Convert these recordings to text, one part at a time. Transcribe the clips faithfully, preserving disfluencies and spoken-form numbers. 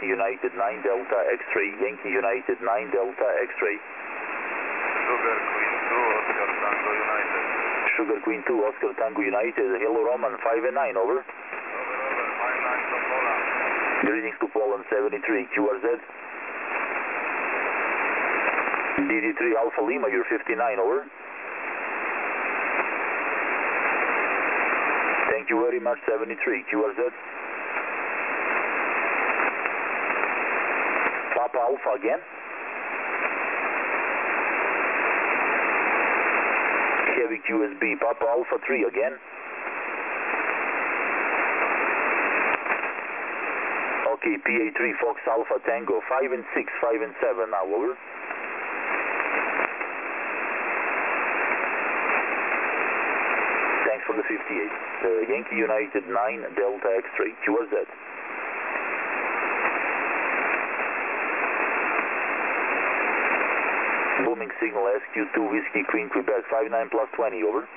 Yankee United nine Delta X-ray, Yankee United nine Delta X-ray. Sugar Queen two, Oscar Tango United. Sugar Queen two, Oscar Tango United, Hello Roman five and nine, over. Over, over, five nine from Poland. Greetings to Poland seventy-three, Q R Z. D D three Alpha Lima, you're fifty-nine, over. Thank you very much, seventy-three, Q R Z. Papa Alpha again. Heavy Q S B, Papa Alpha three again. Okay, P A three Fox Alpha Tango, five and six, five and seven now, over. Thanks for the fifty-eight. Uh, Yankee United nine Delta X-ray, Q R Z. Booming signal S Q two Whiskey Queen Quebec, five nine plus twenty, over.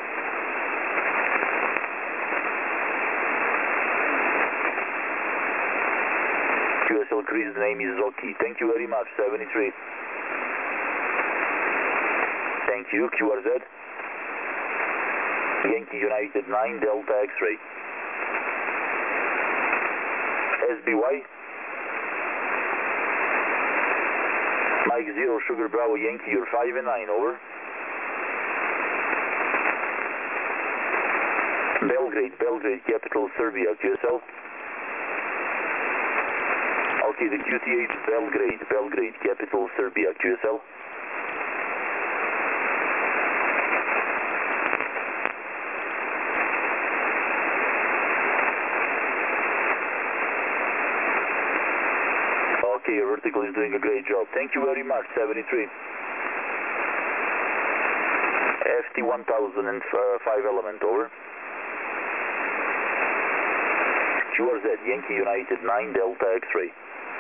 Q S L Chris, the name is Zoki. Thank you very much, seventy-three. Thank you, Q R Z. Yankee United nine Delta X-ray. S B Y. Mike zero Sugar Bravo Yankee, you're five and nine, over. Belgrade, Belgrade, capital Serbia, Q S L. Okay, the Q T H Belgrade, Belgrade, capital Serbia, Q S L. Okay, your vertical is doing a great job. Thank you very much, seventy-three. F T one thousand five element, over. Q R Z, Yankee United nine Delta X-ray.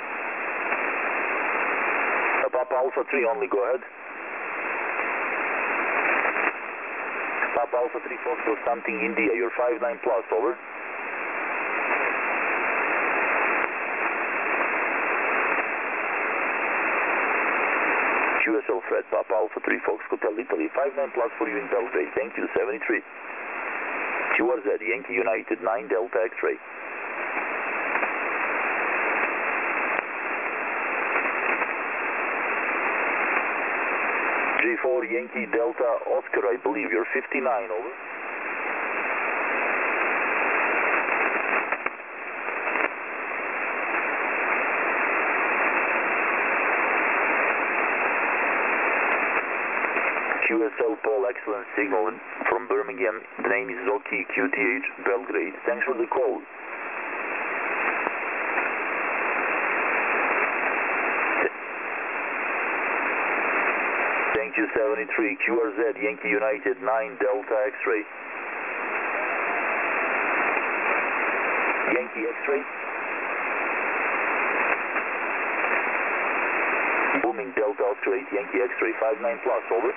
Papa Alpha three only, go ahead. Papa Alpha three Foxtrot something India, you're five nine plus, over. Q S L Fred, Papa Alpha three Fox Hotel Italy, five nine plus for you in Belgrade, thank you, seventy-three. Q R Z, Yankee United nine Delta X-ray. G four Yankee Delta Oscar, I believe you're fifty-nine, over. Q S L Paul, excellent signal from Birmingham. The name is Zoki, Q T H Belgrade. Thanks for the call. Thank you, seventy-three. Q R Z, Yankee United nine Delta X-ray. Yankee X-ray. Booming Delta Oscar eight Yankee X-ray, five nine plus, over.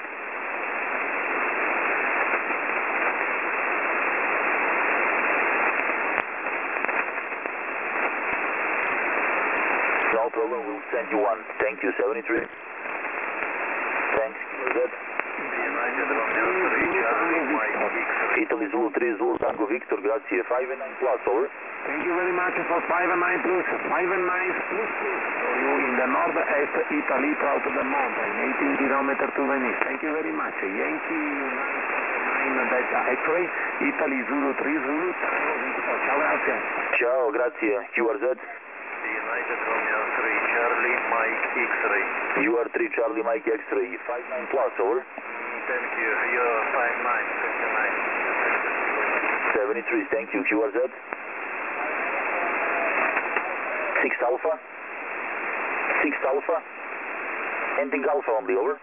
No problem, we'll send you one. Thank you, seventy-three. Thanks, Q R Z. United Romeo three Charlie Mike X-ray. Italy Zulu three Zulu Tango Victor, grazie, five and nine plus, over. Thank you very much for five and nine plus, five and nine plus plus. For you in the northeast Italy, proud of the mountain, eighteen kilometers to Venice. Thank you very much. Yankee United nine Delta X-ray, Italy Zulu three Zulu Tango Victor. Ciao, grazie. Ciao, grazie, Q R Z. United Romeo three Charlie Mike X-ray. U R three Charlie Mike X-ray, five nine plus, over. Thank you, you're five nine, fifty-nine. seventy-three, thank you, Q R Z. six Alpha. six Alpha. Ending Alpha only, over.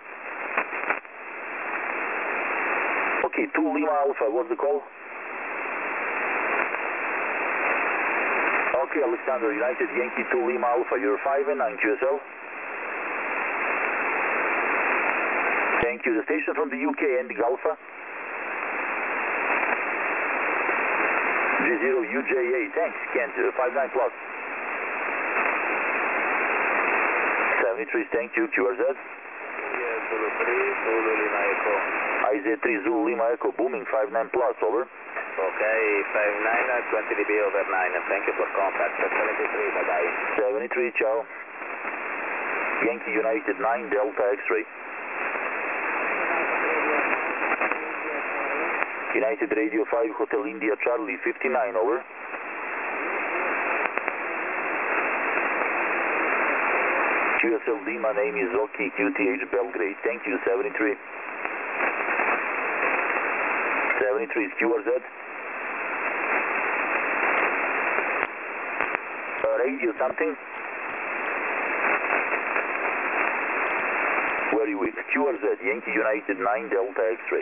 Okay, two Lima Alpha, what's the call? Okay, Alexander, United Yankee two Lima Alpha, you're five and nine Q S L. Thank you, the station from the U K, ending Alpha. G zero U J A, thanks, Kent, five nine plus. seventy-three, thank you, Q R Z. Yes, Zulu three, Zulu Lima Echo. I Z three, Zulu Lima Echo, booming five nine plus, over. Okay, five nine, twenty D B over nine, thank you for contact. seventy-three, bye-bye. seventy-three, ciao. Yankee United nine, Delta X-ray. United Radio five, Hotel India Charlie fifty-nine, over. Q S L D, my name is Zoki, Q T H Belgrade, thank you, seventy-three. seventy-three is Q R Z. Uh, radio something? Very weak. Q R Z, Yankee United nine, Delta X-ray.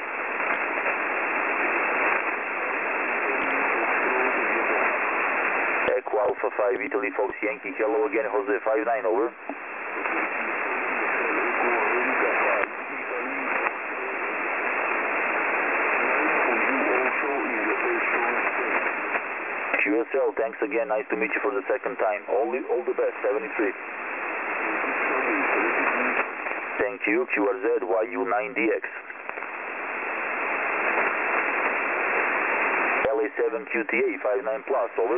Echo Alpha five, Italy Fox Yankee, hello again, Jose five nine, over. Q S L, thanks again, nice to meet you for the second time. All the, all the best, seventy-three. Thank you, Q R Z, Y U nine D X. L A seven Q T A, five nine plus, over.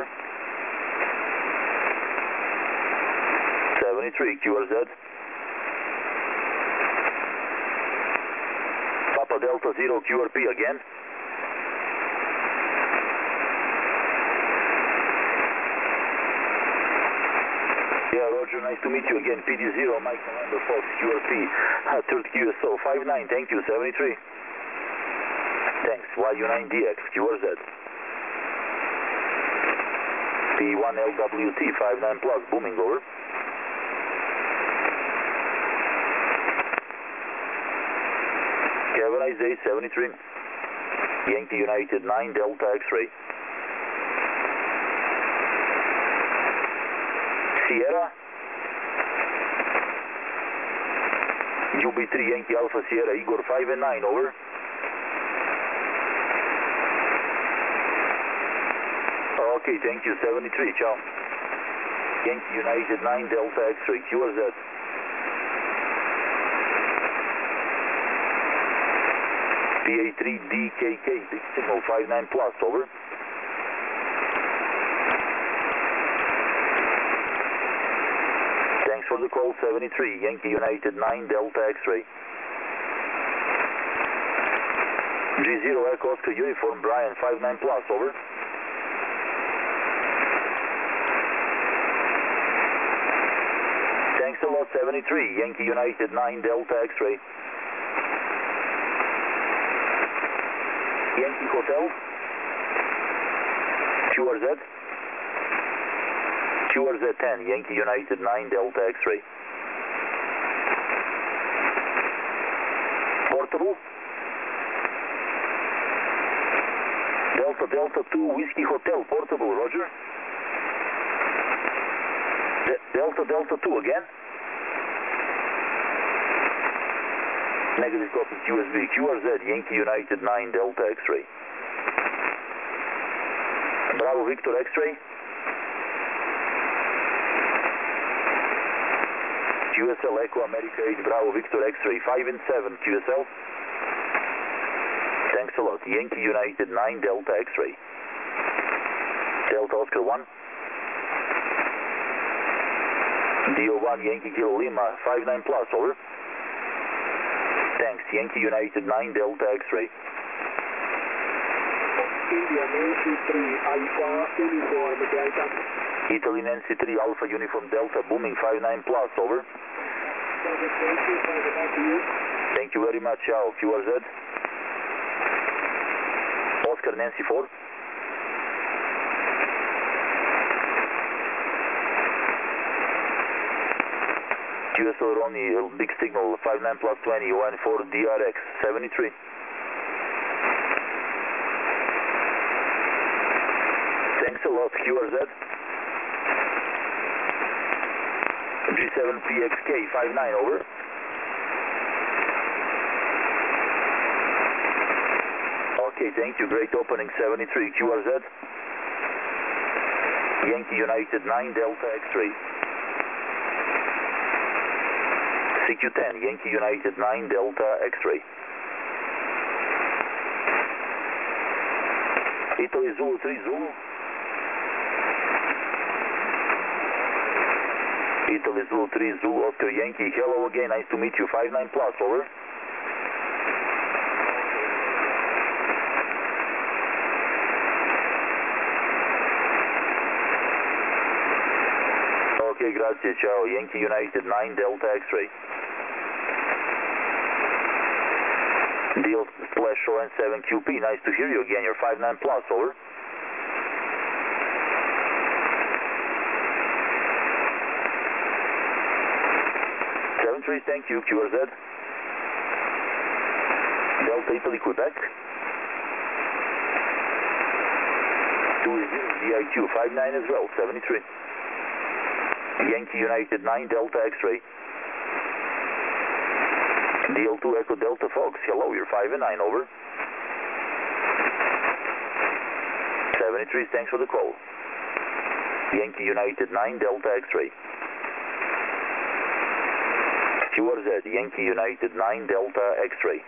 seventy-three, Q R Z. Papa Delta zero, Q R P again. Yeah, Roger, nice to meet you again. P D zero, Mike November Fox, Q R P, uh, third Q S O, five nine, thank you, seventy-three. Thanks, Y U nine D X, Q R Z. P one L W T, five nine plus, booming, over. Have a nice day, seventy-three. Yankee United nine, Delta X-ray. Sierra. U B three, Yankee Alpha Sierra, Igor five and nine, over. Okay, thank you, seventy-three, ciao. Yankee United nine, Delta X-ray, Q R Z. P A three D K K, big signal five nine plus, over. Thanks for the call, seventy-three, Yankee United nine, Delta X-ray. G zero, Echo Oscar Uniform, Brian five nine plus, over. Thanks a lot, seventy-three, Yankee United nine, Delta X-ray. Yankee Hotel, Q R Z, Q R Z ten, Yankee United nine, Delta X-ray. Portable, Delta Delta two, Whiskey Hotel, portable, Roger. De Delta Delta two again. Negative copy, Q S B, Q R Z, Yankee United nine, Delta X-ray. Bravo Victor X-ray. Q S L Echo America eight, Bravo Victor X-ray, five and seven, Q S L. Thanks a lot, Yankee United nine, Delta X-ray. Delta Oscar one. D O one, Yankee Kilo Lima, five nine plus, over. Thanks, Yankee United nine, Delta X-ray. India Nancy three, Alpha Uniform Delta. Italy Nancy three, Alpha Uniform Delta, booming five nine plus, over. Thank you very much, ciao, Q R Z. Oscar Nancy four. Q S L Ronnie, big signal, five nine plus twenty, one four D R X, seventy-three. Thanks a lot, Q R Z. G seven P X K, five nine, over. Okay, thank you, great opening, seventy-three, Q R Z. Yankee United nine, Delta X-ray. C Q ten, Yankee United nine Delta X-ray. Italy Zulu three Zulu. Italy Zulu three Zulu, Oscar Yankee, hello again, nice to meet you, five nine plus, over. Okay, grazie, ciao, Yankee United nine Delta X-ray. Deal slash O N seven Q P, nice to hear you again, you're five nine plus, over. seven three, thank you, Q R Z. Delta Italy, Quebec. two zero D I Q, five nine as well, seventy-three. Yankee United nine Delta X-ray. D L two Echo Delta Fox, hello, you're five and nine, over. seventy-three, thanks for the call. Yankee United nine Delta X-ray. Q R Z, Yankee United nine Delta X-ray.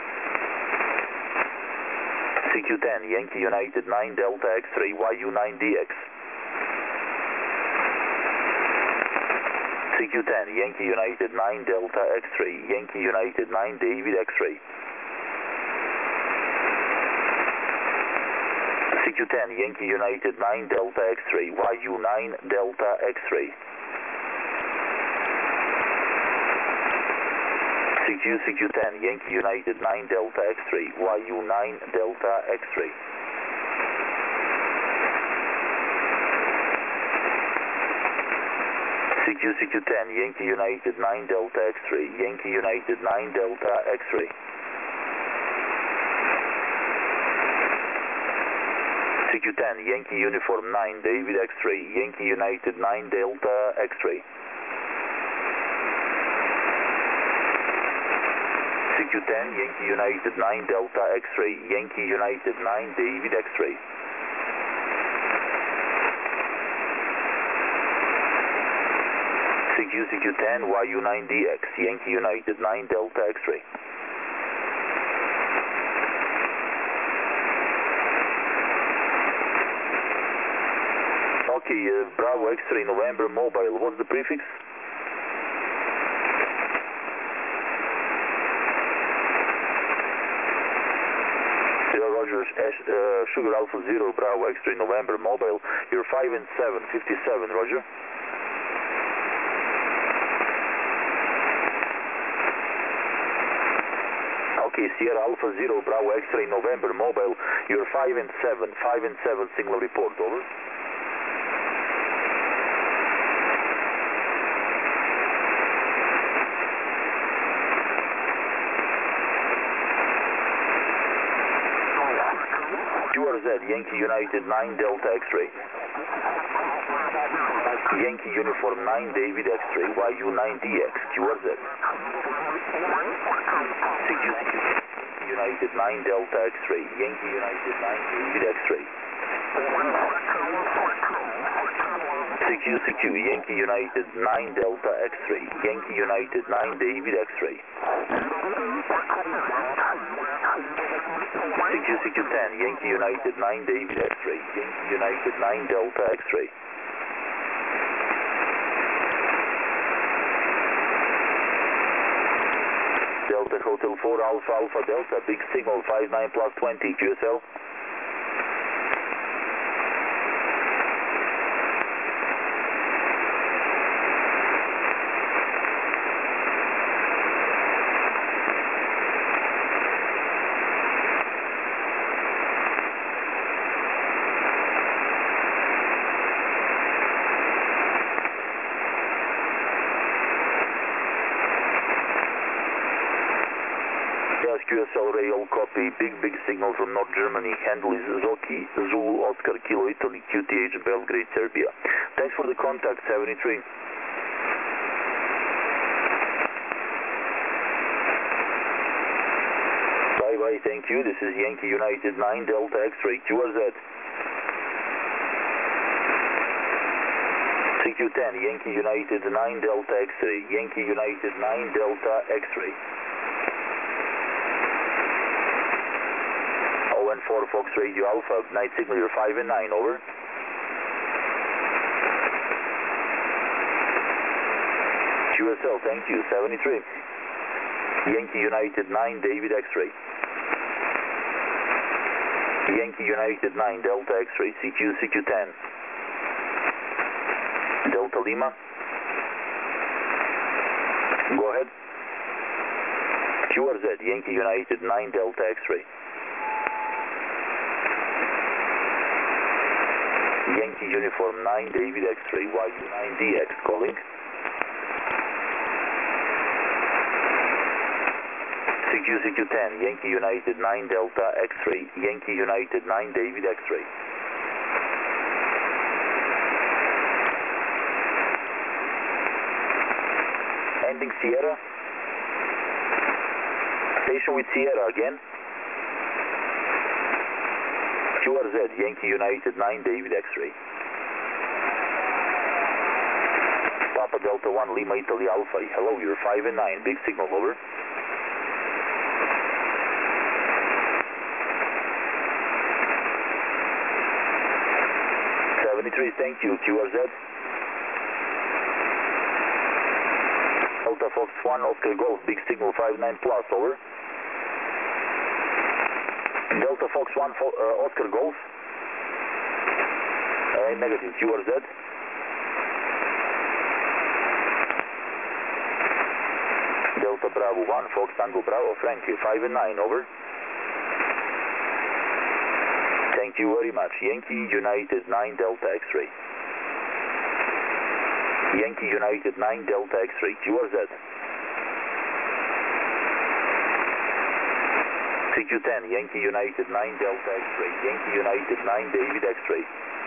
C Q ten, Yankee United nine Delta X-ray, Y U nine D X. C Q ten, Yankee United nine Delta X-ray, Yankee United nine David X-ray. C Q ten, Yankee United nine Delta X-ray, Y U nine Delta X-ray. C Q C Q ten, Yankee United nine Delta X-ray, Y U nine Delta X-ray. C Q C Q ten, Yankee United nine Delta X-ray, Yankee United nine Delta X-ray. C Q ten, Yankee Uniform nine David X-ray, Yankee United nine Delta X-ray. C Q ten, Yankee United nine Delta X-ray, Yankee United nine David X-ray. C Q C Q ten, Y U nine D X, Yankee United nine Delta X-ray. Okay, uh, Bravo X-ray November Mobile, what's the prefix? Roger, uh, Sugar Alpha Zero, Bravo X-ray November Mobile, you're five and seven, fifty-seven, Roger. Okay, Sierra Alpha Zero, Bravo X-ray November Mobile, you're five and seven, five and seven, signal report, over. Q R Z, Yankee United nine Delta X-ray. Yankee Uniform nine David X-ray, Y U nine D X, Q R Z. C Q C Q, United nine Delta X-ray, Yankee United nine David X-ray. C Q C Q, Yankee United nine Delta X-ray, Yankee United nine David X-ray. C Q C Q ten, Yankee United nine David X-ray, Yankee United nine Delta X-ray. Delta Hotel four Alpha Alpha Delta, big signal five nine plus twenty, Q S L. Q S L rail copy, big big signal from North Germany, handle is Zoki, Zulu, Oscar, Kilo, Italy, Q T H, Belgrade, Serbia. Thanks for the contact, seventy-three. Bye bye, thank you, this is Yankee United nine Delta X-ray, Q R Z. C Q ten, Yankee United nine Delta X-ray, Yankee United nine Delta X-ray. O N four Fox Radio Alpha, night signal, you're five and nine, over. Q S L, thank you, seventy-three. Yankee United nine David X-ray. Yankee United nine Delta X-ray, C Q C Q ten. Delta Lima. Go ahead. Q R Z, Yankee United nine Delta X-ray. Yankee Uniform nine David X-ray, Y U nine D X calling. C Q C Q ten, Yankee United nine Delta X-ray, Yankee United nine David X-ray. Ending Sierra. Station with Sierra again. Q R Z, Yankee United nine David X-ray. Papa Delta one Lima Italy Alpha, hello, you're five and nine, big signal, over. seventy-three, thank you, Q R Z. Delta Fox one, Oscar Golf, big signal five nine plus, over. Delta Fox one, uh, Oscar Golf. Uh, negative, Q R Z. Delta Bravo one, Fox Tango Bravo, Frankie, five and nine, over. Thank you very much. Yankee United nine Delta X-ray. Yankee United nine Delta X-ray, Q R Z. C Q ten, Yankee United nine Delta X-ray, Yankee United nine David X-ray.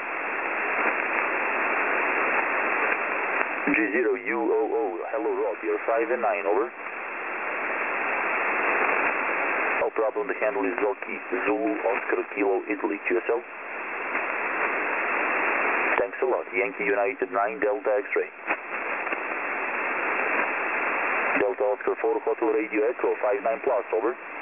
G zero U O O, hello Rob, you're five and nine, over. No problem, the handle is Zoki, Zulu, Oscar, Kilo, Italy, Q S L. Thanks a lot, Yankee United nine Delta X-ray. Delta Oscar four Hotel Radio Echo, five nine plus, over.